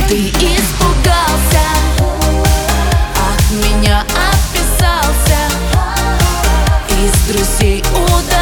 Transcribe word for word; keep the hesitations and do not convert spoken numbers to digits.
Ты испугался, от меня отписался, из друзей удалился.